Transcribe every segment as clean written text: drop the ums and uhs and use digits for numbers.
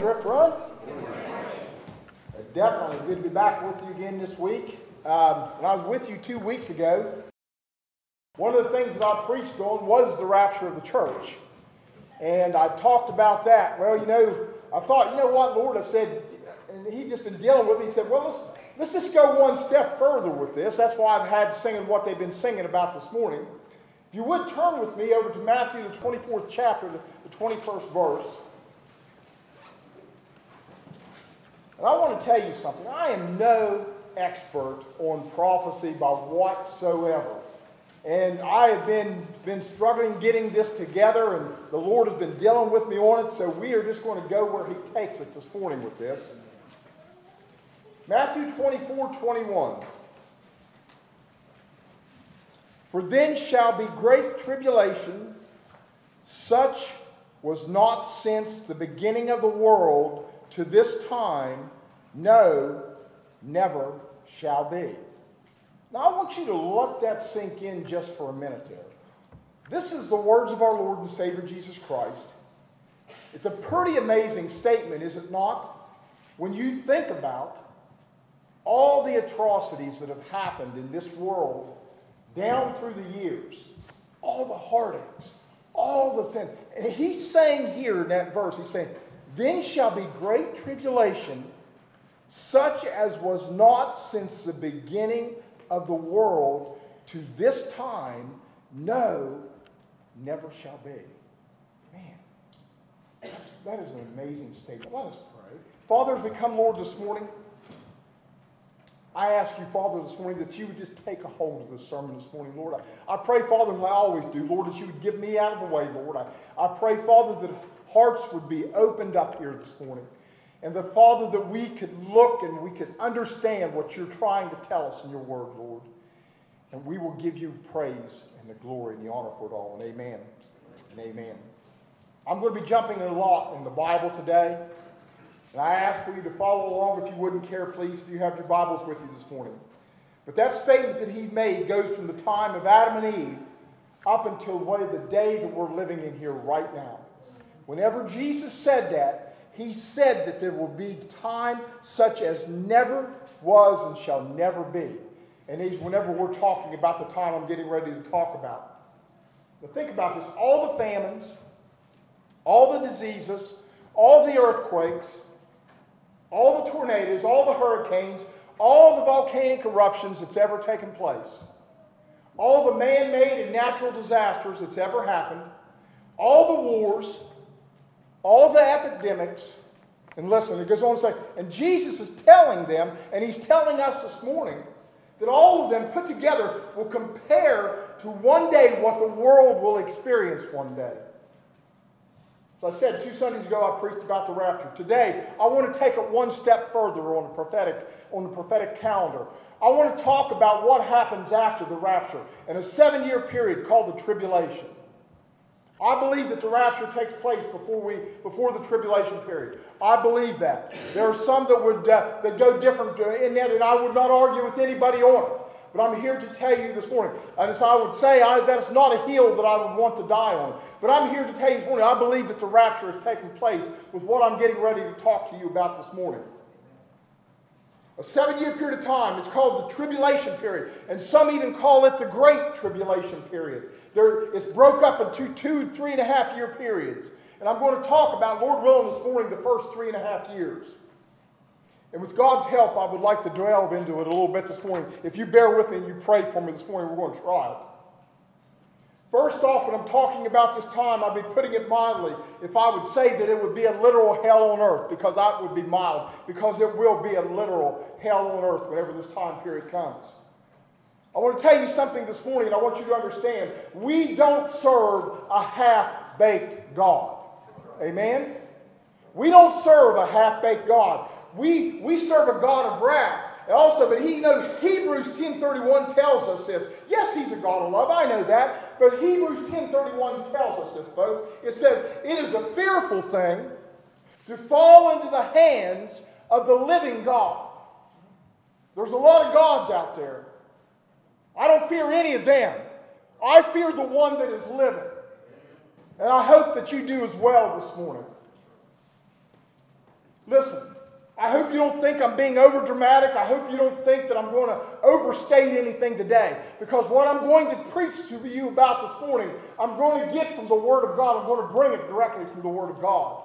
Drift Run. Definitely good to be back with you again this week. When I was with you 2 weeks ago, one of the things that I preached on was the rapture of the church. And I talked about that. Well, I thought, you know what, Lord, I said, and He'd just been dealing with me. He said, well, let's just go one step further with this. That's why I've had singing what they've been singing about this morning. If you would turn with me over to Matthew, the 24th chapter, the 21st verse. And I want to tell you something. I am no expert on prophecy by whatsoever. And I have been struggling getting this together, and the Lord has been dealing with me on it, so we are just going to go where He takes it this morning with this. Matthew 24:21. For then shall be great tribulation, such was not since the beginning of the world to this time, no, never shall be. Now I want you to let that sink in just for a minute there. This is the words of our Lord and Savior Jesus Christ. It's a pretty amazing statement, is it not? When you think about all the atrocities that have happened in this world down through the years, all the heartaches, all the sin. And He's saying here in that verse, He's saying, then shall be great tribulation, such as was not since the beginning of the world to this time, no, never shall be. Man, that is an amazing statement. Let us pray. Father, as we come, Lord, this morning, I ask you, Father, this morning that you would just take a hold of this sermon this morning, Lord. I pray, Father, as I always do, Lord, that you would get me out of the way, Lord. I pray, Father, that hearts would be opened up here this morning. And that, Father, that we could look and we could understand what you're trying to tell us in your word, Lord. And we will give you praise and the glory and the honor for it all. And amen. And amen. I'm going to be jumping a lot in the Bible today. And I ask for you to follow along if you wouldn't care, please. Do you have your Bibles with you this morning? But that statement that he made goes from the time of Adam and Eve up until the day that we're living in here right now. Whenever Jesus said that, He said that there will be time such as never was and shall never be. And whenever we're talking about the time I'm getting ready to talk about. But think about this. All the famines, all the diseases, all the earthquakes, all the tornadoes, all the hurricanes, all the volcanic eruptions that's ever taken place, all the man-made and natural disasters that's ever happened, all the wars, all the epidemics, and listen, it goes on to say, and Jesus is telling them, and He's telling us this morning, that all of them put together will compare to one day what the world will experience one day. So I said 2 Sundays ago I preached about the rapture. Today I want to take it one step further on the prophetic calendar. I want to talk about what happens after the rapture in a 7-year period called the tribulation. I believe that the rapture takes place before the tribulation period. I believe that. There are some that go different in that, and I would not argue with anybody on it. But I'm here to tell you this morning, and as I would say, that is not a hill that I would want to die on. But I'm here to tell you this morning, I believe that the rapture has taken place with what I'm getting ready to talk to you about this morning. A 7-year period of time is called the tribulation period, and some even call it the great tribulation period. It's broke up into 2 3.5-year periods. And I'm going to talk about, Lord willing, this morning, the first 3.5 years. And with God's help, I would like to delve into it a little bit this morning. If you bear with me and you pray for me this morning, we're going to try it. First off, when I'm talking about this time, I'd be putting it mildly if I would say that it would be a literal hell on earth, because that would be mild, because it will be a literal hell on earth whenever this time period comes. I want to tell you something this morning, and I want you to understand, we don't serve a half-baked God. Amen? We don't serve a half-baked God. We serve a God of wrath. And also, but He knows, Hebrews 10:31 tells us this. Yes, He's a God of love, I know that. But Hebrews 10:31 tells us this, folks. It says, it is a fearful thing to fall into the hands of the living God. There's a lot of gods out there. I don't fear any of them. I fear the one that is living. And I hope that you do as well this morning. Listen, I hope you don't think I'm being over dramatic. I hope you don't think that I'm going to overstate anything today. Because what I'm going to preach to you about this morning, I'm going to get from the Word of God. I'm going to bring it directly from the Word of God.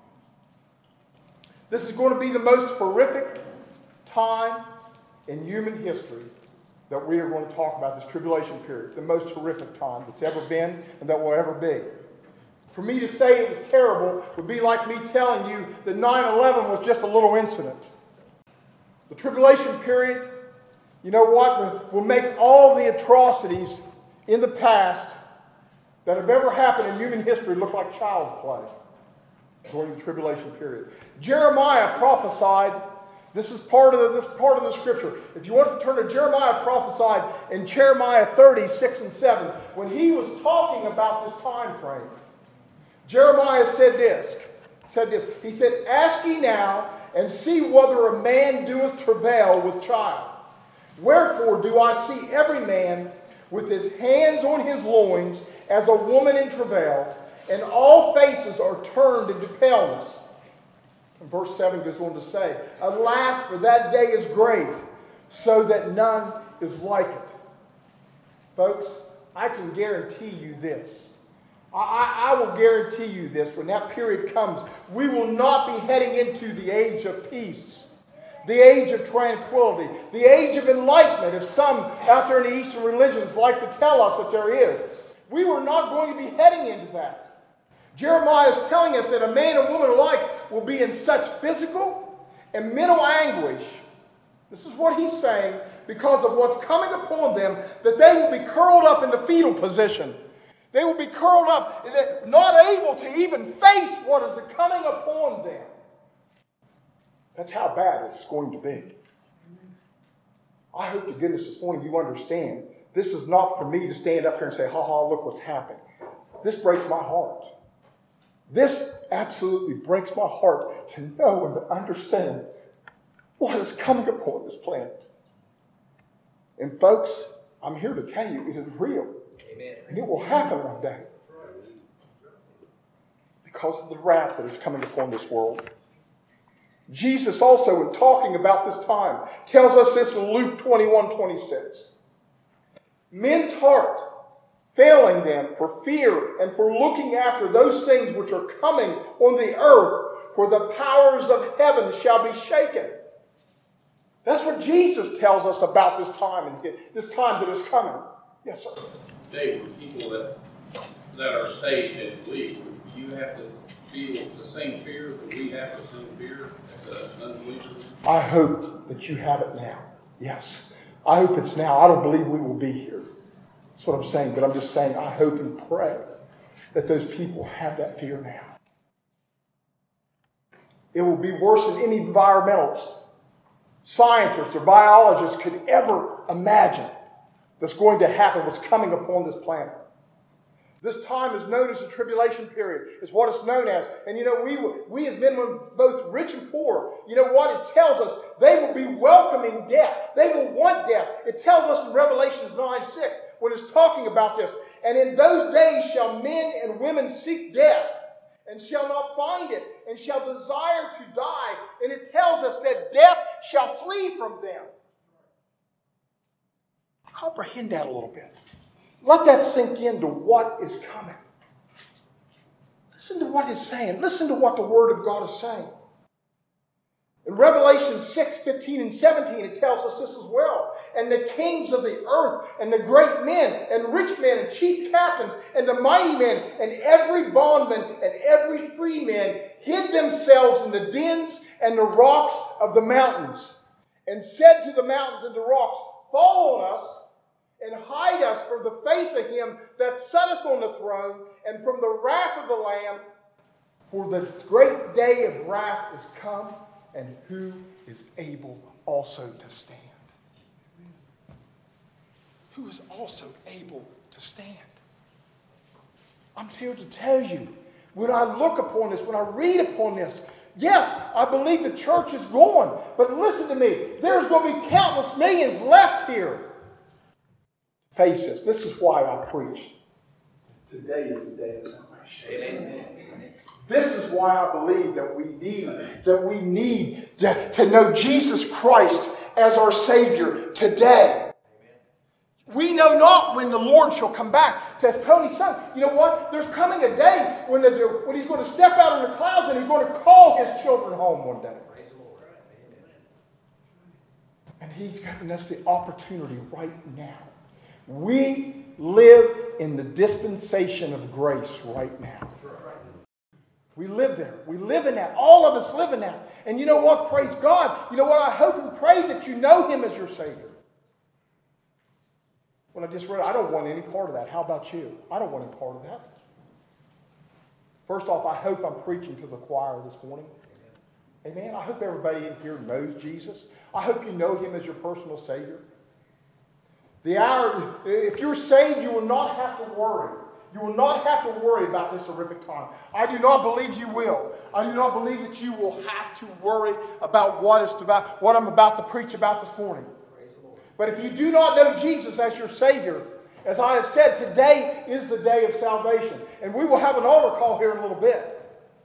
This is going to be the most horrific time in human history that we are going to talk about, this tribulation period. The most horrific time that's ever been and that will ever be. For me to say it was terrible would be like me telling you that 9/11 was just a little incident. The tribulation period, you know what, will make all the atrocities in the past that have ever happened in human history look like child's play during the tribulation period. Jeremiah prophesied, this is part of the scripture. If you want to turn to Jeremiah prophesied in Jeremiah 30, 6 and 7, when he was talking about this time frame. Jeremiah said this. He said, "Ask ye now, and see whether a man doeth travail with child. Wherefore do I see every man with his hands on his loins as a woman in travail, and all faces are turned into paleness." And verse 7 goes on to say, "Alas, for that day is great, so that none is like it." Folks, I can guarantee you this. I will guarantee you this. When that period comes, we will not be heading into the age of peace, the age of tranquility, the age of enlightenment, as some out there in the Eastern religions like to tell us that there is. We were not going to be heading into that. Jeremiah is telling us that a man and woman alike will be in such physical and mental anguish. This is what he's saying, because of what's coming upon them, that they will be curled up in the fetal position. They will be curled up, not able to even face what is coming upon them. That's how bad it's going to be. I hope to goodness this morning you understand, this is not for me to stand up here and say, "Ha ha, look what's happened." This breaks my heart. This absolutely breaks my heart to know and to understand what is coming upon this planet. And folks, I'm here to tell you it is real. Amen. And it will happen one day. Because of the wrath that is coming upon this world. Jesus also, in talking about this time, tells us this in Luke 21:26. "Men's heart failing them for fear and for looking after those things which are coming on the earth, for the powers of heaven shall be shaken." That's what Jesus tells us about this time that is coming. Yes, sir. Dave, for people that are saved and believe, do you have to feel the same fear that we have, the same fear as an unbeliever? I hope that you have it now. Yes. I hope it's now. I don't believe we will be here. That's what I'm saying. But I'm just saying I hope and pray that those people have that fear now. It will be worse than any environmentalist, scientist, or biologist could ever imagine that's going to happen, what's coming upon this planet. This time is known as the tribulation period. It's what it's known as. And you know, we as men, both rich and poor, you know what? It tells us they will be welcoming death. They will want death. It tells us in Revelation 9:6 when it's talking about this. "And in those days shall men and women seek death, and shall not find it, and shall desire to die." And it tells us that death shall flee from them. Comprehend that a little bit. Let that sink into what is coming. Listen to what it's saying. Listen to what the Word of God is saying. In Revelation 6:15 and 17, it tells us this as well. "And the kings of the earth, and the great men, and rich men, and chief captains, and the mighty men, and every bondman, and every free man, hid themselves in the dens and the rocks of the mountains, and said to the mountains and the rocks, Fall on us, and hide us from the face of him that sitteth on the throne, and from the wrath of the Lamb. For the great day of wrath is come, and who is able also to stand?" Who is also able to stand? I'm here to tell you, when I look upon this, when I read upon this, yes, I believe the church is gone, but listen to me, there's going to be countless millions left here. Face this. This is why I preach. Today is the day of salvation. This is why I believe that we need to know Jesus Christ as our Savior today. We know not when the Lord shall come back. As Tony's son, you know what? There's coming a day when He's going to step out in the clouds and He's going to call His children home one day. And He's given us the opportunity right now. We live in the dispensation of grace right now. We live there. We live in that. All of us live in that. And you know what? Praise God. You know what? I hope and pray that you know Him as your Savior. When I just read, I don't want any part of that. How about you? I don't want any part of that. First off, I hope I'm preaching to the choir this morning. Amen. I hope everybody in here knows Jesus. I hope you know Him as your personal Savior. If you're saved, you will not have to worry. You will not have to worry about this horrific time. I do not believe you will. I do not believe that you will have to worry about what I'm about to preach about this morning. But if you do not know Jesus as your Savior, as I have said, today is the day of salvation. And we will have an altar call here in a little bit.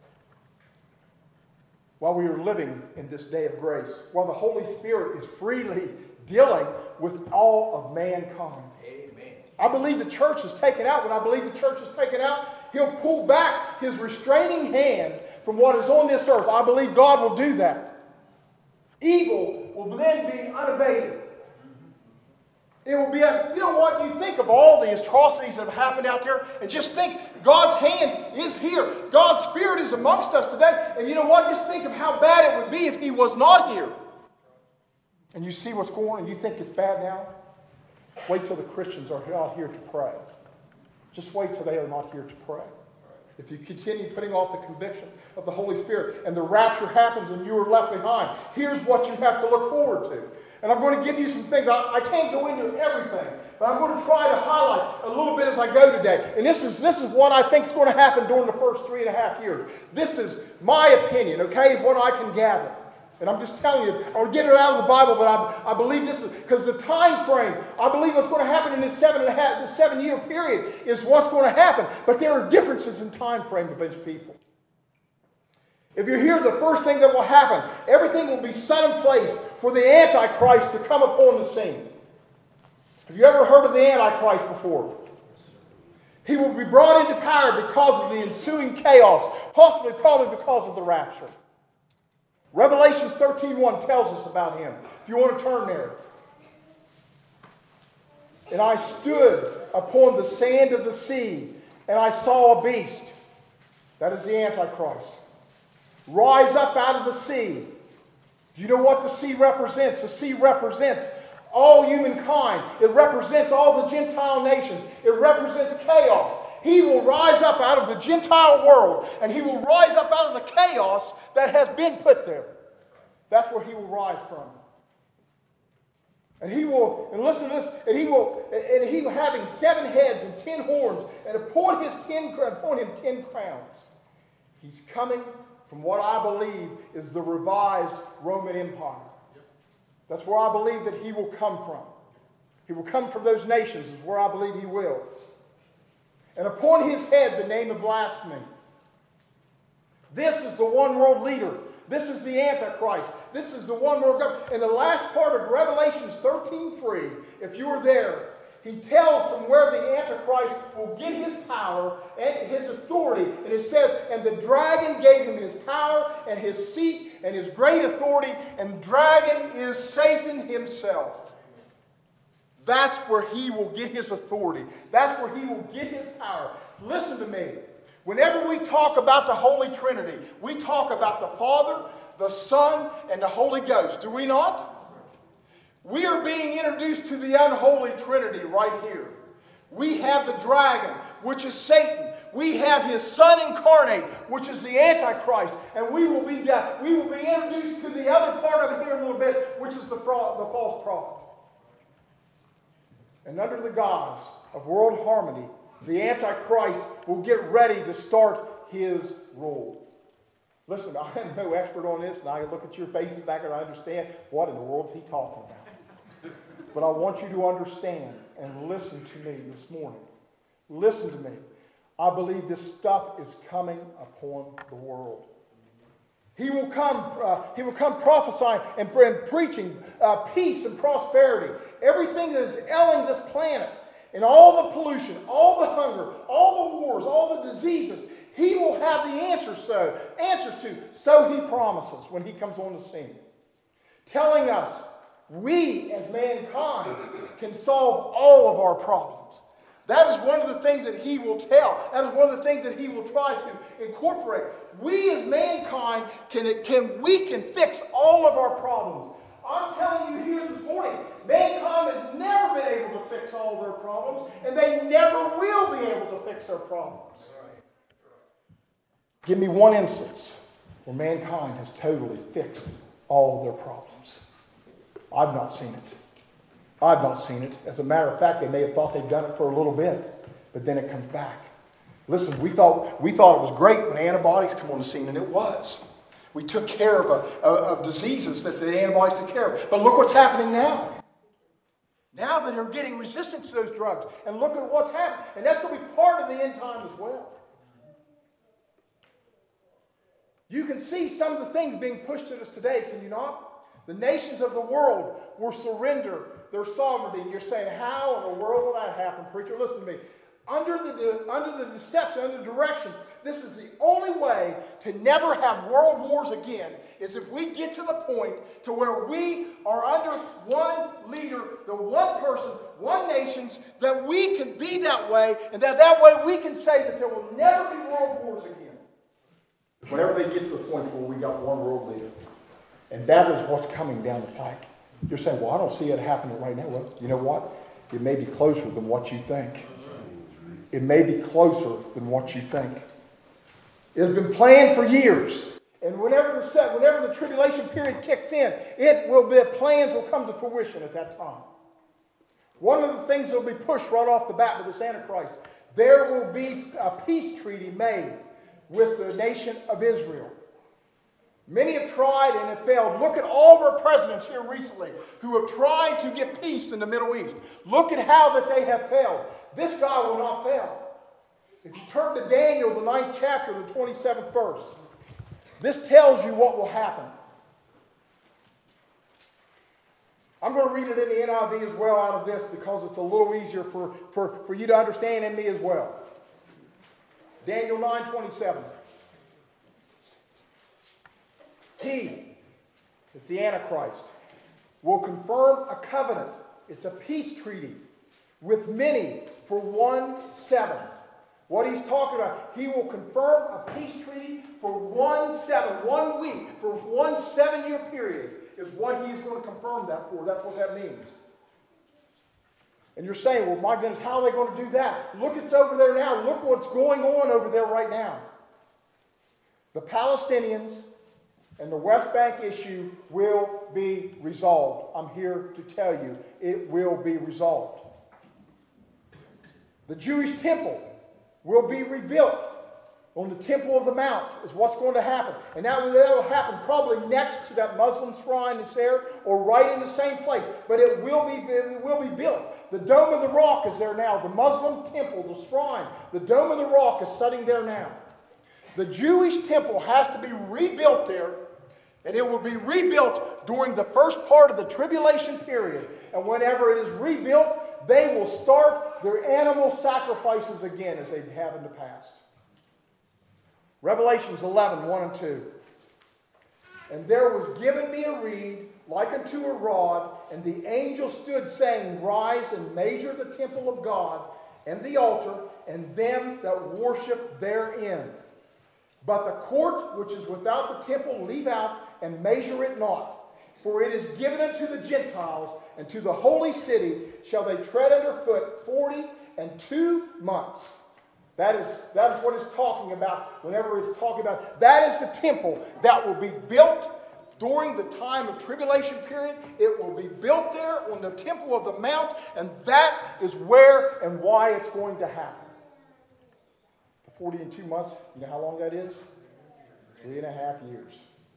While we are living in this day of grace, while the Holy Spirit is freely dealing with all of mankind. Amen. I believe the church is taken out. When I believe the church is taken out, He'll pull back His restraining hand from what is on this earth. I believe God will do that. Evil will then be unabated. It will be, you know what, you think of all the atrocities that have happened out there, and just think God's hand is here. God's Spirit is amongst us today. And you know what, just think of how bad it would be if He was not here. And you see what's going on, and you think it's bad now? Wait till the Christians are not here to pray. Just wait till they are not here to pray. If you continue putting off the conviction of the Holy Spirit, and the rapture happens and you are left behind, here's what you have to look forward to. And I'm going to give you some things. I can't go into everything, but I'm going to try to highlight a little bit as I go today. And this is what I think is going to happen during the first 3.5 years. This is my opinion, okay, what I can gather. And I'm just telling you, I'll get it out of the Bible, but I believe this is, because the time frame, I believe what's going to happen in this 7-year period is what's going to happen. But there are differences in time frame of each people. If you're here, the first thing that will happen, everything will be set in place for the Antichrist to come upon the scene. Have you ever heard of the Antichrist before? He will be brought into power because of the ensuing chaos, probably because of the rapture. Revelation 13:1 tells us about him. If you want to turn there. And I stood upon the sand of the sea, and I saw a beast. That is the Antichrist. Rise up out of the sea. Do you know what the sea represents? The sea represents all humankind. It represents all the Gentile nations. It represents chaos. He will rise up out of the Gentile world, and he will rise up out of the chaos that has been put there. That's where he will rise from. And he will, and listen to this, and he will having 7 heads and 10 horns, and upon him 10 crowns. He's coming from what I believe is the revised Roman Empire. That's where I believe that he will come from. He will come from those nations, is where I believe he will. And upon his head the name of blasphemy. This is the one world leader. This is the Antichrist. This is the one world government. In the last part of Revelation 13:3, if you were there, he tells from where the Antichrist will get his power and his authority. And it says, and the dragon gave him his power and his seat and his great authority. And the dragon is Satan himself. That's where he will get his authority. That's where he will get his power. Listen to me. Whenever we talk about the Holy Trinity, we talk about the Father, the Son, and the Holy Ghost. Do we not? We are being introduced to the unholy Trinity right here. We have the dragon, which is Satan. We have his son incarnate, which is the Antichrist. And we will be introduced to the other part of it here in a little bit, which is the false prophet. And under the guise of world harmony, the Antichrist will get ready to start his rule. Listen, I am no expert on this, and I look at your faces back and I understand what in the world is he talking about. But I want you to understand and listen to me this morning. Listen to me. I believe this stuff is coming upon the world. He will come prophesying and preaching peace and prosperity. Everything that is ailing this planet, and all the pollution, all the hunger, all the wars, all the diseases, he will have the answers to. So he promises when he comes on the scene. Telling us we as mankind can solve all of our problems. That is one of the things that he will tell. That is one of the things that he will try to incorporate. We as mankind can fix all of our problems. I'm telling you here this morning, mankind has never been able to fix all their problems, and they never will be able to fix their problems. Give me one instance where mankind has totally fixed all of their problems. I've not seen it. I've not seen it. As a matter of fact, they may have thought they'd done it for a little bit, but then it comes back. Listen, we thought it was great when antibiotics come on the scene, and it was. We took care of diseases that the antibiotics took care of. But look what's happening now. Now that they're getting resistant to those drugs, and look at what's happening. And that's going to be part of the end time as well. You can see some of the things being pushed at us today, can you not? The nations of the world will surrender their sovereignty. And you're saying, how in the world will that happen, preacher? Listen to me. Under the deception, under the direction, this is the only way to never have world wars again, is if we get to the point to where we are under one leader, the one person, one nations, that we can be that way, and that way we can say that there will never be world wars again. Whenever they get to the point where we got one world leader. And that is what's coming down the pike. You're saying, well, I don't see it happening right now. Well, you know what? It may be closer than what you think. It may be closer than what you think. It has been planned for years. And whenever the tribulation period kicks in, plans will come to fruition at that time. One of the things that will be pushed right off the bat with this Antichrist, there will be a peace treaty made with the nation of Israel. Many have tried and have failed. Look at all of our presidents here recently who have tried to get peace in the Middle East. Look at how that they have failed. This guy will not fail. If you turn to Daniel, the 9th chapter, the 27th verse, this tells you what will happen. I'm going to read it in the NIV as well out of this because it's a little easier for you to understand and me as well. Daniel 9:27. He, it's the Antichrist, will confirm a covenant. It's a peace treaty with many for 1/7. What he's talking about, he will confirm a peace treaty for 1/7, 1 week, for 1 7-year period is what he's going to confirm that for. That's what that means. And you're saying, well, my goodness, how are they going to do that? Look, it's over there now. Look what's going on over there right now. The Palestinians and the West Bank issue will be resolved. I'm here to tell you, it will be resolved. The Jewish temple will be rebuilt on the Temple of the Mount is what's going to happen. And that will happen probably next to that Muslim shrine that's there or right in the same place. But it will be built. The Dome of the Rock is there now. The Muslim temple, the shrine, the Dome of the Rock is sitting there now. The Jewish temple has to be rebuilt there. And it will be rebuilt during the first part of the tribulation period. And whenever it is rebuilt, they will start their animal sacrifices again as they have in the past. Revelations 11, 1 and 2. And there was given me a reed like unto a rod, and the angel stood saying, Rise and measure the temple of God, and the altar, and them that worship therein. But the court which is without the temple leave out, and measure it not. For it is given unto the Gentiles, and to the holy city shall they tread underfoot 42 months. That is what it's talking about whenever it's talking about. That is the temple that will be built during the time of tribulation period. It will be built there on the Temple of the Mount, and that is where and why it's going to happen. The 42 months, you know how long that is? 3.5 years.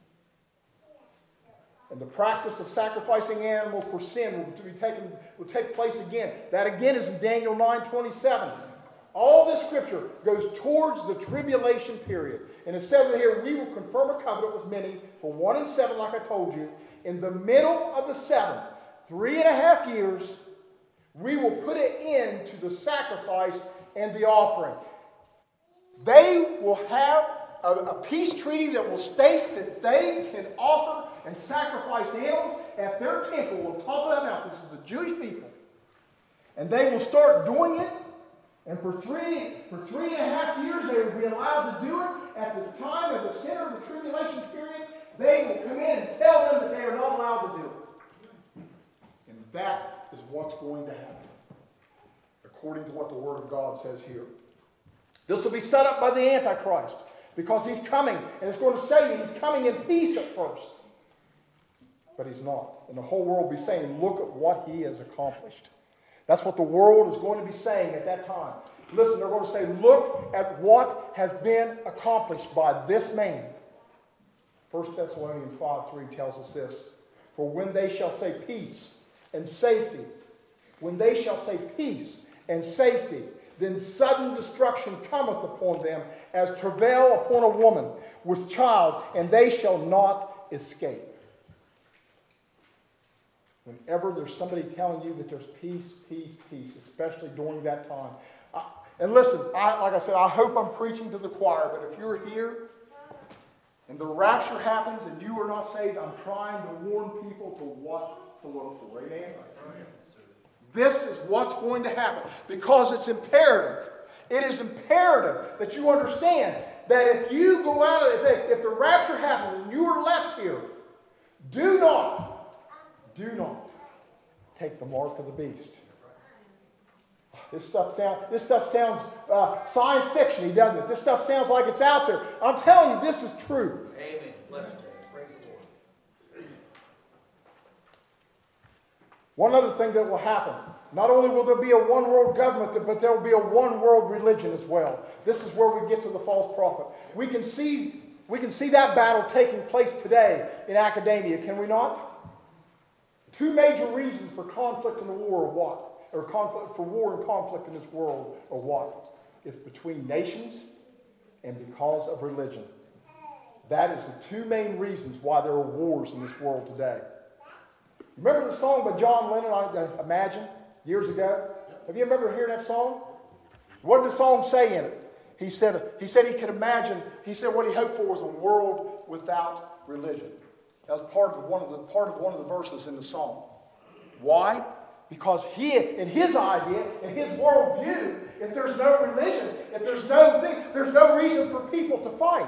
And the practice of sacrificing animals for sin will take place again. That again is in Daniel 9:27. All this scripture goes towards the tribulation period. And it says here, we will confirm a covenant with many for 1 and 7, like I told you. In the middle of the 7th, 3.5 years, we will put an end to the sacrifice and the offering. They will have a peace treaty that will state that they can offer and sacrifice animals at their temple on top of that mountain. This is the Jewish people. And they will start doing it. And for 3.5 years, they will be allowed to do it. At the time of the center of the tribulation period, they will come in and tell them that they are not allowed to do it. And that is what's going to happen, according to what the Word of God says here. This will be set up by the Antichrist, because he's coming, and it's going to say he's coming in peace at first. But he's not. And the whole world will be saying, look at what he has accomplished. That's what the world is going to be saying at that time. Listen, they're going to say, look at what has been accomplished by this man. 1 Thessalonians 5:3 tells us this. For when they shall say peace and safety, when they shall say peace and safety, then sudden destruction cometh upon them as travail upon a woman with child, and they shall not escape. Whenever there's somebody telling you that there's peace, peace, peace, especially during that time. And listen, like I said, I hope I'm preaching to the choir, but if you're here and the rapture happens and you are not saved, I'm trying to warn people to what to look for. Amen? This is what's going to happen because it's imperative. It is imperative that you understand that if you go out, if the rapture happens and you are left here, do not take the mark of the beast. This stuff sounds science fiction-y, doesn't it? This stuff sounds like it's out there. I'm telling you, this is truth. Amen. Praise the Lord. One other thing that will happen. Not only will there be a one world government, but there will be a one world religion as well. This is where we get to the false prophet. We can see that battle taking place today in academia, can we not? Two major reasons for conflict in the war are what? Or conflict for war and conflict in this world are what? It's between nations and because of religion. That is the two main reasons why there are wars in this world today. Remember the song by John Lennon, I imagine, years ago? Have you ever heard that song? What did the song say in it? He said he could imagine, he said what he hoped for was a world without religion. That was part of one of the verses in the song. Why? Because in his idea, in his worldview, if there's no religion, if there's no reason for people to fight.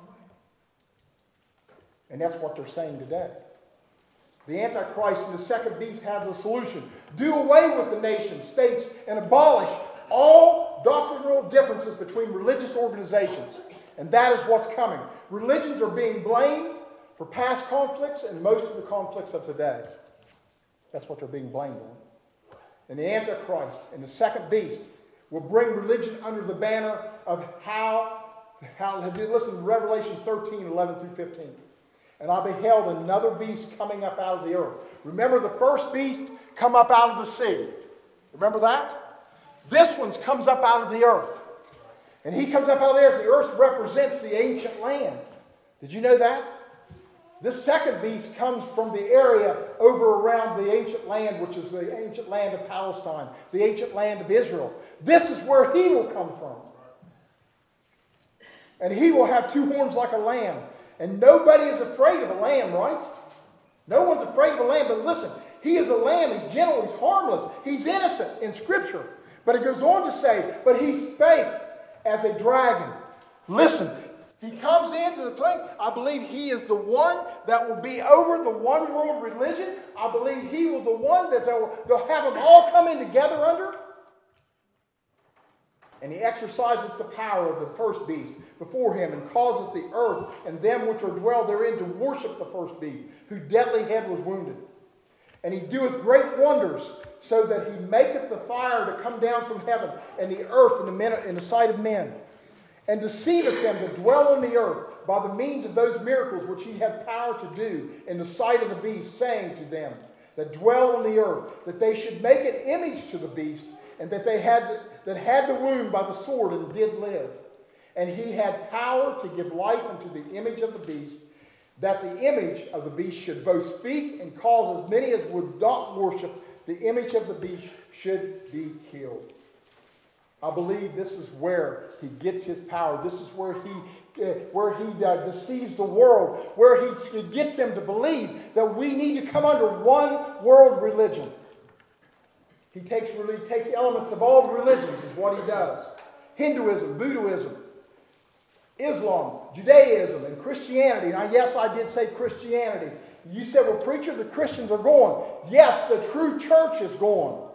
And that's what they're saying today. The Antichrist and the second beast have the solution. Do away with the nation, states, and abolish all doctrinal differences between religious organizations. And that is what's coming. Religions are being blamed for past conflicts and most of the conflicts of today. That's what they're being blamed on. And the Antichrist and the second beast will bring religion under the banner of how listen to Revelation 13, 11 through 15. And I beheld another beast coming up out of the earth. Remember the first beast come up out of the sea. Remember that? This one comes up out of the earth. And he comes up out of the earth. The earth represents the ancient land. Did you know that? This second beast comes from the area over around the ancient land, which is the ancient land of Palestine, the ancient land of Israel. This is where he will come from. And he will have two horns like a lamb. And nobody is afraid of a lamb, right? No one's afraid of a lamb. But listen, he is a lamb. He's gentle. He's harmless. He's innocent in Scripture. But it goes on to say, but he spake as a dragon. Listen, he comes into the place. I believe he is the one that will be over the one world religion. I believe he will the one that they'll have them all come in together under. And he exercises the power of the first beast before him and causes the earth and them which are dwell therein to worship the first beast, whose deadly head was wounded. And he doeth great wonders, so that he maketh the fire to come down from heaven, and the earth in the sight of men, and deceiveth them that dwell on the earth by the means of those miracles which he had power to do in the sight of the beast, saying to them that dwell on the earth, that they should make an image to the beast, and that had the wound by the sword and did live. And he had power to give life unto the image of the beast, that the image of the beast should both speak and cause as many as would not worship the image of the beast should be killed. I believe this is where he gets his power. This is where he deceives the world, where he gets them to believe that we need to come under one world religion. He takes elements of all the religions is what he does. Hinduism, Buddhism, Islam, Judaism, and Christianity. Now, yes, I did say Christianity. You said, well, preacher, the Christians are gone. Yes, the true church is gone.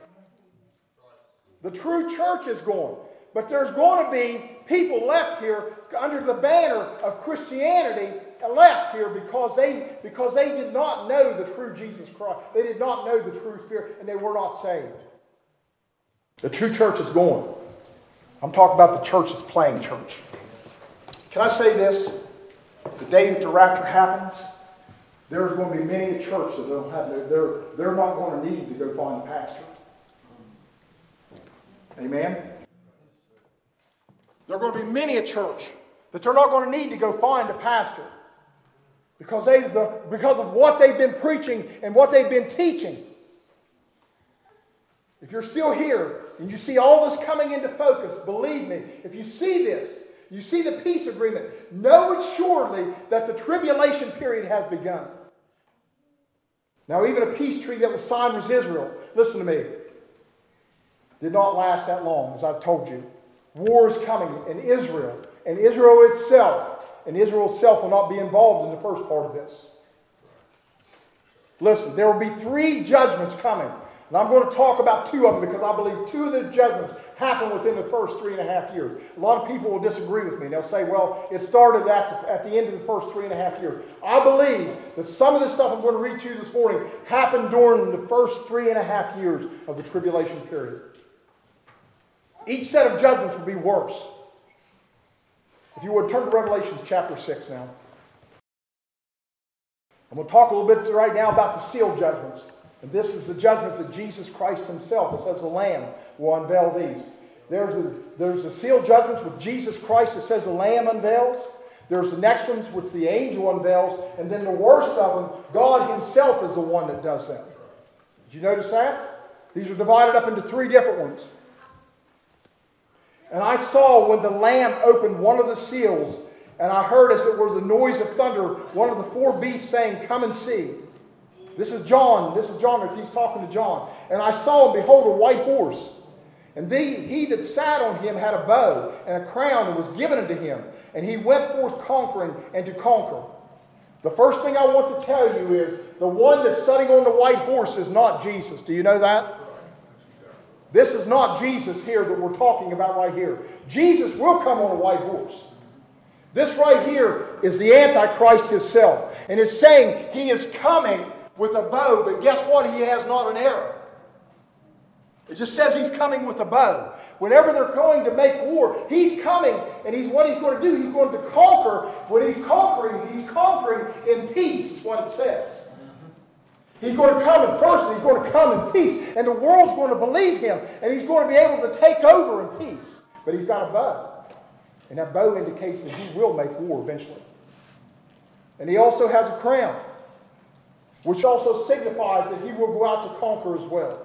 The true church is gone. But there's going to be people left here under the banner of Christianity left here because they did not know the true Jesus Christ. They did not know the true Spirit, and they were not saved. The true church is gone. I'm talking about the church that's playing church. Can I say this? The day that the rapture happens, there's going to be many a church that don't have they're not going to need to go find a pastor. Amen? There are going to be many a church that they're not going to need to go find a pastor because of what they've been preaching and what they've been teaching. If you're still here and you see all this coming into focus, believe me, if you see this, you see the peace agreement, know assuredly that the tribulation period has begun. Now, even a peace treaty that was signed with Israel, listen to me, did not last that long, as I've told you. War is coming in Israel, and Israel itself will not be involved in the first part of this. Listen, there will be 3 judgments coming. And I'm going to talk about 2 of them because I believe 2 of the judgments happen within the first 3.5 years. A lot of people will disagree with me. They'll say, well, it started at the end of the first 3.5 years. I believe that some of the stuff I'm going to read to you this morning happened during the first 3.5 years of the tribulation period. Each set of judgments will be worse. If you would, turn to Revelation chapter 6 now. I'm going to talk a little bit right now about the seal judgments. And this is the judgments that Jesus Christ himself, it says the Lamb, will unveil these. There's the seal judgments with Jesus Christ, it says the Lamb unveils. There's the next ones which the angel unveils. And then the worst of them, God himself is the one that does them. Did you notice that? These are divided up into 3 different ones. And I saw when the Lamb opened one of the seals, and I heard as it was the noise of thunder, one of the 4 beasts saying, "Come and see." This is John. He's talking to John. And I saw, and behold, a white horse. And he that sat on him had a bow and a crown that was given unto him. And he went forth conquering and to conquer. The first thing I want to tell you is the one that's sitting on the white horse is not Jesus. Do you know that? This is not Jesus here that we're talking about right here. Jesus will come on a white horse. This right here is the Antichrist himself. And it's saying he is coming with a bow, but guess what? He has not an arrow. It just says he's coming with a bow. Whenever they're going to make war, he's coming, and what he's going to do, he's going to conquer. When he's conquering in peace, is what it says. He's going to come in person, he's going to come in peace, and the world's going to believe him, and he's going to be able to take over in peace. But he's got a bow, and that bow indicates that he will make war eventually. And he also has a crown, which also signifies that he will go out to conquer as well.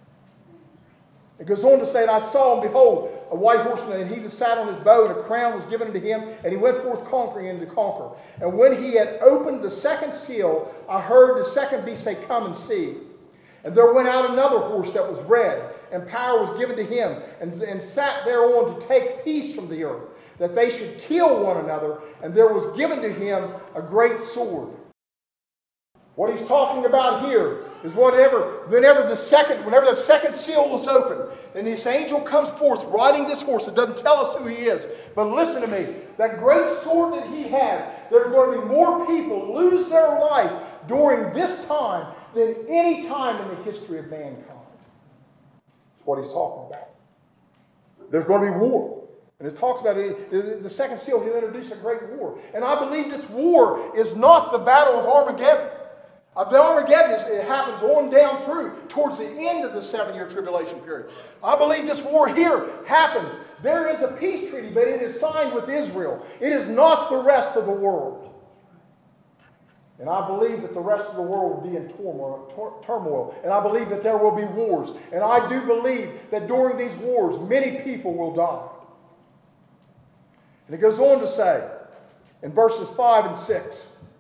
It goes on to say, and I saw, and behold, a white horseman, and he that sat on his bow, and a crown was given unto him, and he went forth conquering and to conquer. And when he had opened the second seal, I heard the second beast say, "Come and see." And there went out another horse that was red, and power was given to him, and sat thereon to take peace from the earth, that they should kill one another, and there was given to him a great sword. What he's talking about here is whenever the second seal was opened, and this angel comes forth riding this horse, it doesn't tell us who he is. But listen to me, that great sword that he has, there's going to be more people lose their life during this time than any time in the history of mankind. That's what he's talking about. There's going to be war. And it talks about it, the second seal, he'll introduce a great war. And I believe this war is not the battle of Armageddon. The Armageddon, it happens on down through towards the end of the 7-year tribulation period. I believe this war here happens. There is a peace treaty, but it is signed with Israel. It is not the rest of the world. And I believe that the rest of the world will be in turmoil. And I believe that there will be wars. And I do believe that during these wars, many people will die. And it goes on to say, in verses 5 and 6,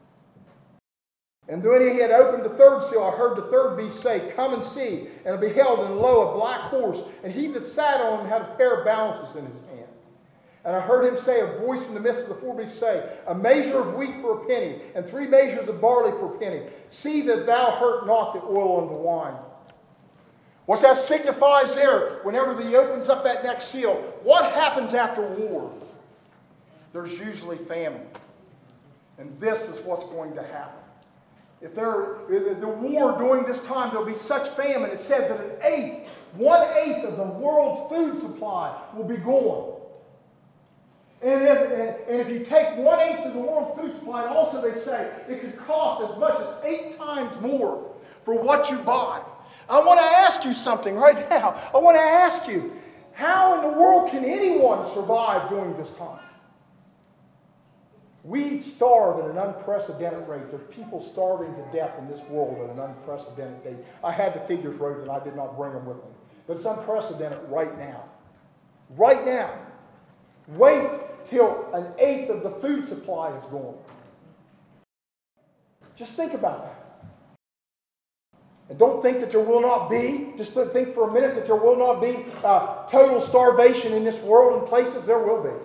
and when he had opened the third seal, I heard the third beast say, Come and see. And I beheld, and lo, a black horse. And he that sat on him had a pair of balances in his hand. And I heard him say, a voice in the midst of the four beasts say, A measure of wheat for a penny, and 3 measures of barley for a penny. See that thou hurt not the oil and the wine. What that signifies there, whenever he opens up that next seal, what happens after war? There's usually famine. And this is what's going to happen. If the war during this time, there'll be such famine, it said that 1/8 of the world's food supply will be gone. And if you take 1/8 of the world's food supply, and also they say it could cost as much as 8 times more for what you buy. I want to ask you something right now. I want to ask you, how in the world can anyone survive during this time? We starve at an unprecedented rate. There's people starving to death in this world at an unprecedented rate. I had the figures wrote and I did not bring them with me. But it's unprecedented right now. Right now. Wait till 1/8 of the food supply is gone. Just think about that. And don't think that there will not be, just think for a minute that there will not be total starvation in this world in places. There will be.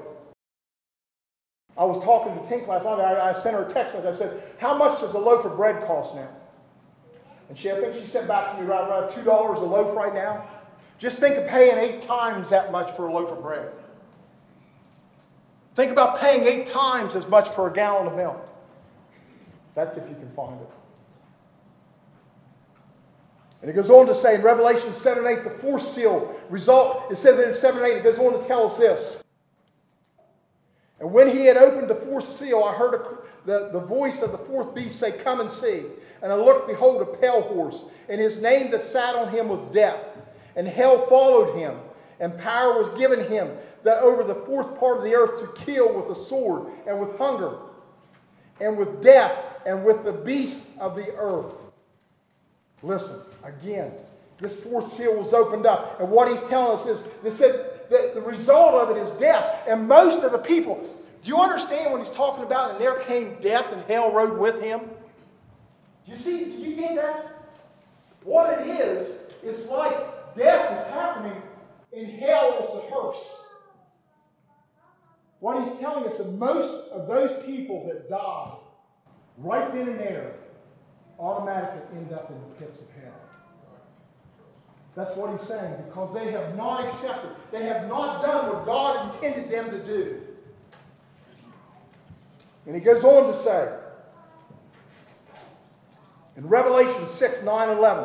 I was talking to Tink last night. I sent her a text message. I said, how much does a loaf of bread cost now? And I think she sent back to me around $2 a loaf right now. Just think of paying 8 times that much for a loaf of bread. Think about paying 8 times as much for a gallon of milk. That's if you can find it. And it goes on to say in Revelation 7 and 8, the fourth seal result, it says in 7 and 8, it goes on to tell us this. And when he had opened the fourth seal, I heard the voice of the fourth beast say, Come and see. And I looked, behold, a pale horse, and his name that sat on him was Death. And hell followed him, and power was given him that over the fourth part of the earth to kill with the sword, and with hunger, and with death, and with the beasts of the earth. Listen, again, this fourth seal was opened up, and what he's telling us is, they said, the result of it is death. And most of the people, do you understand what he's talking about? And there came death and hell rode with him. Do you get that? What it is, it's like death is happening and hell is the hearse. What he's telling us is most of those people that die right then and there automatically end up in the pits of hell. That's what he's saying, because they have not accepted. They have not done what God intended them to do. And he goes on to say, in Revelation 6, 9, 11,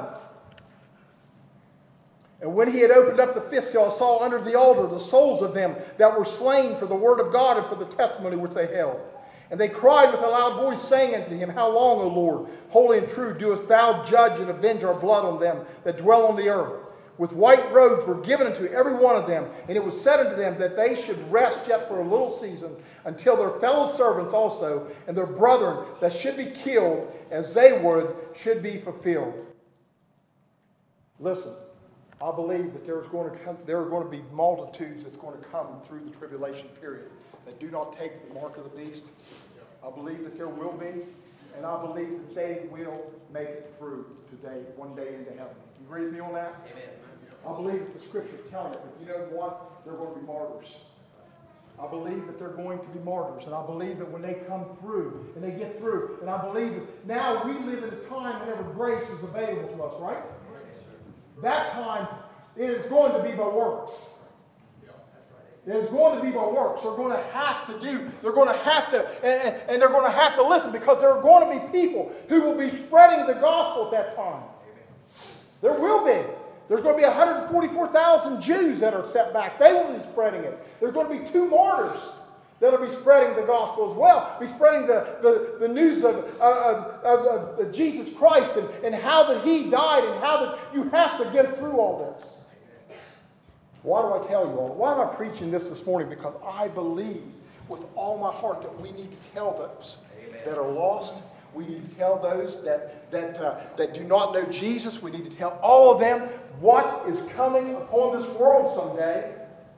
and when he had opened up the fifth seal, I saw under the altar the souls of them that were slain for the word of God and for the testimony which they held. And they cried with a loud voice, saying unto him, How long, O Lord, holy and true, doest thou judge and avenge our blood on them that dwell on the earth? With white robes were given unto every one of them, and it was said unto them that they should rest yet for a little season, until their fellow servants also, and their brethren that should be killed as they would, should be fulfilled. Listen, I believe that there are going to be multitudes that's going to come through the tribulation period that do not take the mark of the beast. I believe that there will be, and I believe that they will make it through today, one day into heaven. You agree with me on that? Amen. I believe that the scriptures tell you, but you know what? They're going to be martyrs. I believe that they're going to be martyrs, and I believe that when they come through, and they get through, and I believe that now we live in a time whenever grace is available to us, right? That time, it is going to be by works. It is going to be by works. They're going to have to do, they're going to have to, and they're going to have to listen, because there are going to be people who will be spreading the gospel at that time. There will be. There's going to be 144,000 Jews that are set back. They will be spreading it. There's going to be 2 martyrs that'll be spreading the gospel as well, be spreading the news of Jesus Christ and how that he died and how that you have to get through all this. Why do I tell you all? Why am I preaching this morning? Because I believe with all my heart that we need to tell those that are lost. We need to tell those that do not know Jesus. We need to tell all of them what is coming upon this world someday.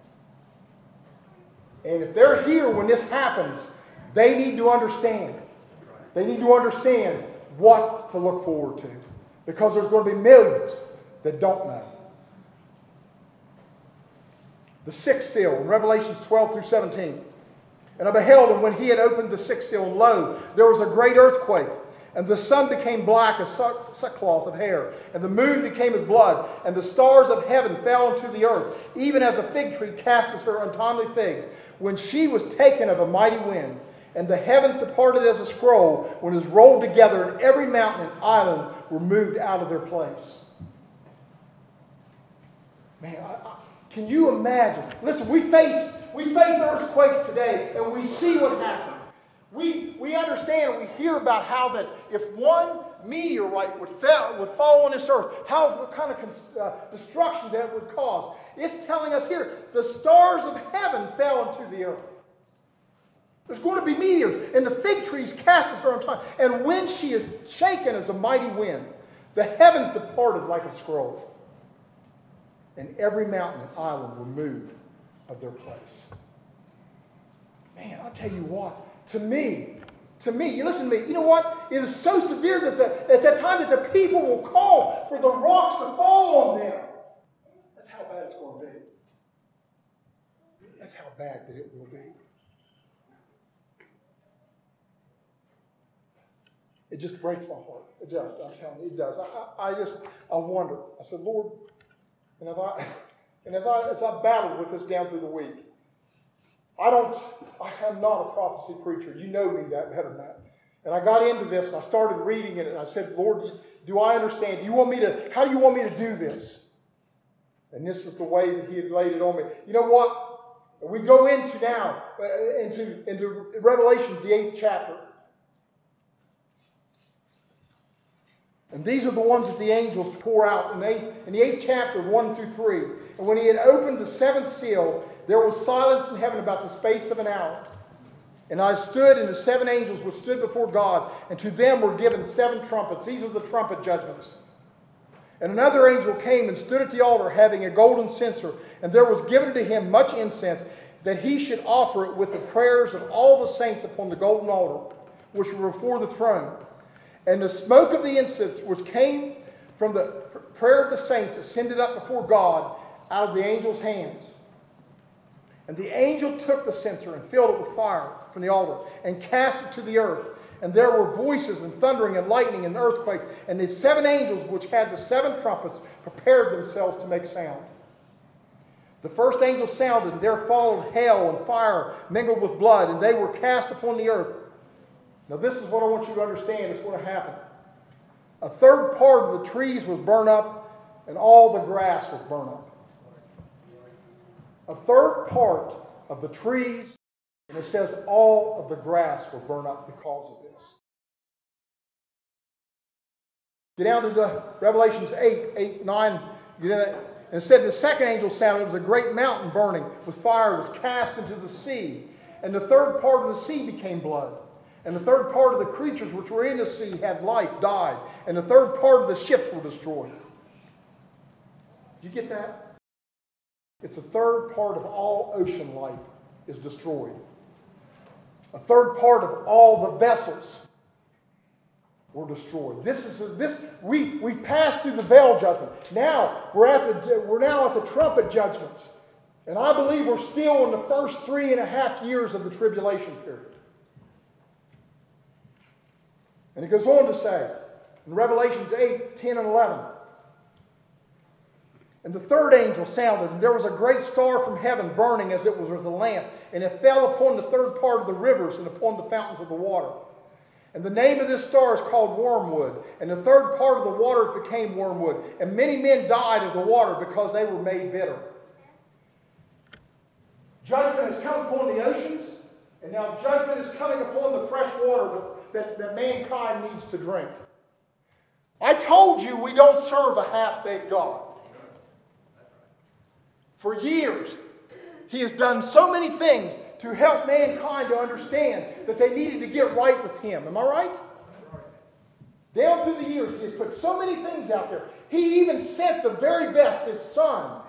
And if they're here when this happens, they need to understand. They need to understand what to look forward to. Because there's going to be millions that don't know. The sixth seal in Revelations 12 through 17. And I beheld, and when he had opened the sixth seal, and lo, there was a great earthquake. And the sun became black as sackcloth of hair, and the moon became as blood, and the stars of heaven fell into the earth, even as a fig tree casteth her untimely figs, when she was taken of a mighty wind. And the heavens departed as a scroll, when it was rolled together, and every mountain and island were moved out of their place. Man, can you imagine? Listen, we face earthquakes today, and we see what happened. We understand and we hear about how that if one meteorite would fall on this earth, what kind of destruction that would cause. It's telling us here, the stars of heaven fell into the earth. There's going to be meteors, and the fig trees casteth her on time. And when she is shaken as a mighty wind, the heavens departed like a scroll. And every mountain and island were moved of their place. Man, I'll tell you what. To me, you listen to me, you know what? It is so severe that at that time that the people will call for the rocks to fall on them. That's how bad it's going to be. That's how bad that it will be. It just breaks my heart. It does. I'm telling you, it does. I wonder. I said, Lord, as I battled with this down through the week, I am not a prophecy preacher. You know me that better than that. And I got into this and I started reading it and I said, Lord, do I understand? How do you want me to do this? And this is the way that he had laid it on me. You know what? We go into now, into Revelations, the 8th chapter. And these are the ones that the angels pour out in the 8th chapter, 1 through 3. And when he had opened the 7th seal, there was silence in heaven about the space of an hour. And I stood, and the 7 angels which stood before God, and to them were given 7 trumpets. These are the trumpet judgments. And another angel came and stood at the altar, having a golden censer, and there was given to him much incense, that he should offer it with the prayers of all the saints upon the golden altar, which were before the throne. And the smoke of the incense, which came from the prayer of the saints, ascended up before God out of the angel's hands. And the angel took the censer and filled it with fire from the altar and cast it to the earth. And there were voices and thundering and lightning and earthquake. And the 7 angels which had the 7 trumpets prepared themselves to make sound. The first angel sounded, and there followed hail and fire mingled with blood, and they were cast upon the earth. Now this is what I want you to understand is going to happen. A third part of the trees was burned up, and all the grass was burned up. A third part of the trees, and it says all of the grass were burned up because of this. Get down to Revelations 8, 9. And it said the second angel sounded, it was a great mountain burning with fire, was cast into the sea. And the third part of the sea became blood. And the third part of the creatures which were in the sea had life, died. And the third part of the ships were destroyed. You get that? It's a third part of all ocean life is destroyed. A third part of all the vessels were destroyed. We passed through the veil judgment. Now we're now at the trumpet judgments. And I believe we're still in the first 3.5 years of the tribulation period. And it goes on to say, in Revelations 8, 10, and 11, and the third angel sounded, and there was a great star from heaven burning as it was with a lamp, and it fell upon the third part of the rivers and upon the fountains of the water. And the name of this star is called Wormwood, and the third part of the waters became wormwood, and many men died of the water because they were made bitter. Judgment has come upon the oceans, And now judgment is coming upon the fresh water that mankind needs to drink. I told you we don't serve a half-baked God. For years, He has done so many things to help mankind to understand that they needed to get right with Him. Am I right? Down through the years, He has put so many things out there. He even sent the very best, His Son.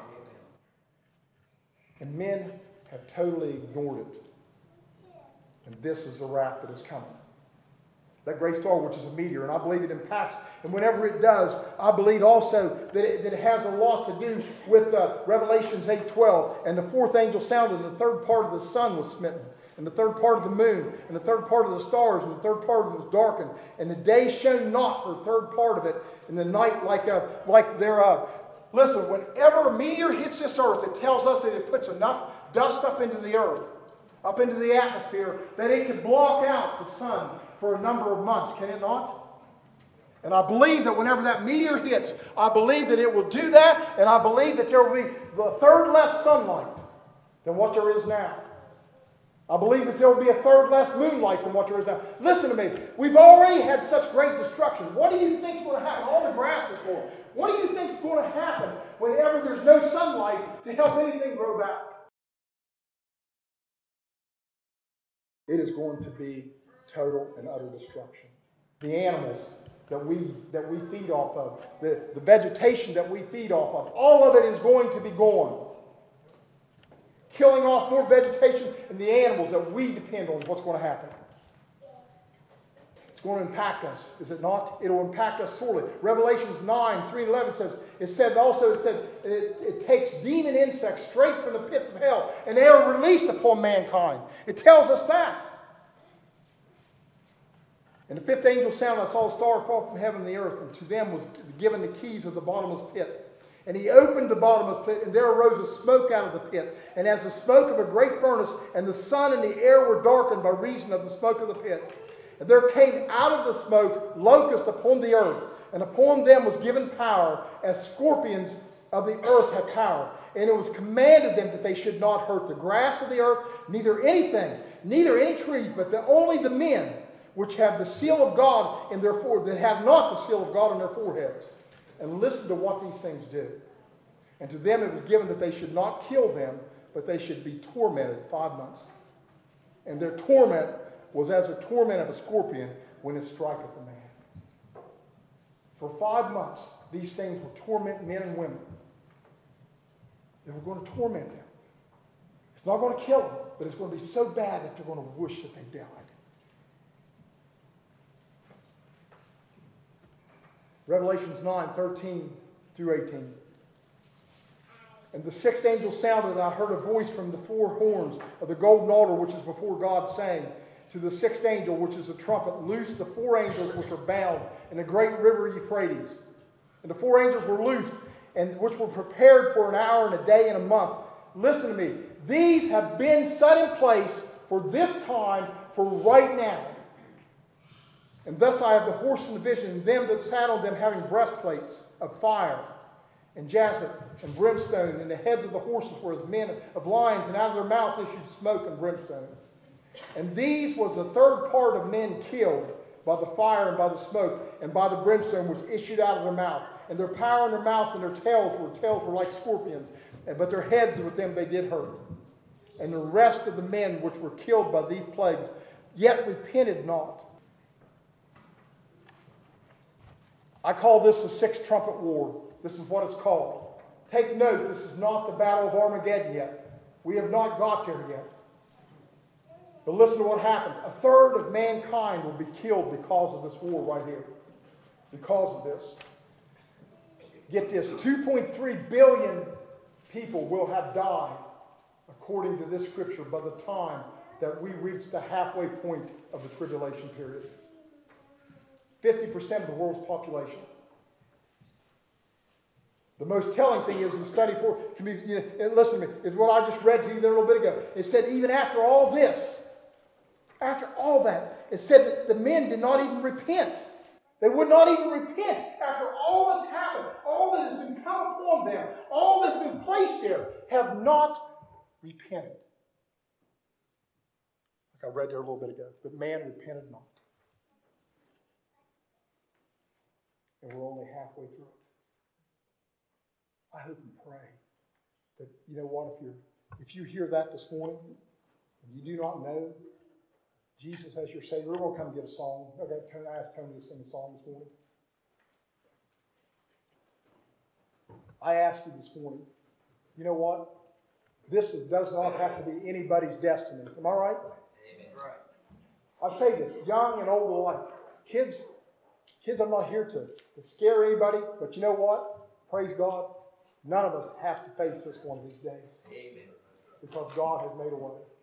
And men have totally ignored it. And this is the wrath that is coming. That great star, which is a meteor, and I believe it impacts, and whenever it does, I believe also that it has a lot to do with Revelations 8:12, and the fourth angel sounded, and the third part of the sun was smitten, and the third part of the moon, and the third part of the stars, and the third part of it was darkened, and the day shone not for the third part of it, and the night like thereof. Listen, whenever a meteor hits this earth, it tells us that it puts enough dust up into the earth, up into the atmosphere, that it can block out the sun for a number of months, can it not? And I believe that whenever that meteor hits, I believe that it will do that, and I believe that there will be a third less sunlight than what there is now. I believe that there will be a third less moonlight than what there is now. Listen to me. We've already had such great destruction. What do you think is going to happen? All the grass is going. What do you think is going to happen whenever there's no sunlight to help anything grow back? It is going to be total and utter destruction. The animals that we feed off of, the vegetation that we feed off of, all of it is going to be gone. Killing off more vegetation and the animals that we depend on is what's going to happen. It's going to impact us, is it not? It will impact us sorely. Revelations 9:3-11 says, it takes demon insects straight from the pits of hell, and they are released upon mankind. It tells us that. And the fifth angel sounded, I saw a star fall from heaven and the earth, and to them was given the keys of the bottomless pit. And he opened the bottomless pit, and there arose a smoke out of the pit, and as the smoke of a great furnace, and the sun and the air were darkened by reason of the smoke of the pit. And there came out of the smoke locusts upon the earth, and upon them was given power, as scorpions of the earth have power. And it was commanded them that they should not hurt the grass of the earth, neither anything, neither any trees, but only the men which have the seal of God in their foreheads, that have not the seal of God in their foreheads. And listen to what these things do. And to them it was given that they should not kill them, but they should be tormented 5 months. And their torment was as the torment of a scorpion when it striketh a man. For 5 months, these things will torment men and women. They were going to torment them. It's not going to kill them, but it's going to be so bad that they're going to wish that they died. Revelations 9:13-18. And the sixth angel sounded, and I heard a voice from the four horns of the golden altar which is before God, saying to the sixth angel, which is the trumpet, loose the four angels which are bound in the great river Euphrates. And the four angels were loosed, and which were prepared for an hour and a day and a month. Listen to me. These have been set in place for this time, for right now. And thus I have the horse in the vision, and them that sat on them having breastplates of fire, and jacinth, and brimstone, and the heads of the horses were as men of lions, and out of their mouths issued smoke and brimstone. And these was the third part of men killed by the fire and by the smoke, and by the brimstone which issued out of their mouth. And their power in their mouths and their tails were like scorpions, but their heads with them they did hurt. And the rest of the men which were killed by these plagues yet repented not. I call this the sixth trumpet war. This is what it's called. Take note, this is not the battle of Armageddon yet. We have not got there yet. But listen to what happens. A third of mankind will be killed because of this war right here. Because of this. Get this, 2.3 billion people will have died, according to this scripture, by the time that we reach the halfway point of the tribulation period. 50% of the world's population. The most telling thing is in study for, listen to me, is what I just read to you there a little bit ago. It said even after all this, after all that, it said that the men did not even repent. They would not even repent after all that's happened, all that has been come upon them, all that's been placed there, have not repented. I read there a little bit ago. But man repented not. And we're only halfway through it. I hope and pray that, you know what, if you hear that this morning, and you do not know Jesus as your Savior, we're going to come get a song. Okay, I asked Tony to sing a song this morning. I ask you this morning, you know what? This does not have to be anybody's destiny. Am I right? Amen. Right. I say this, young and old alike. Kids, I'm not here to scare anybody, but you know what? Praise God. None of us have to face this one of these days. Amen. Because God has made a way.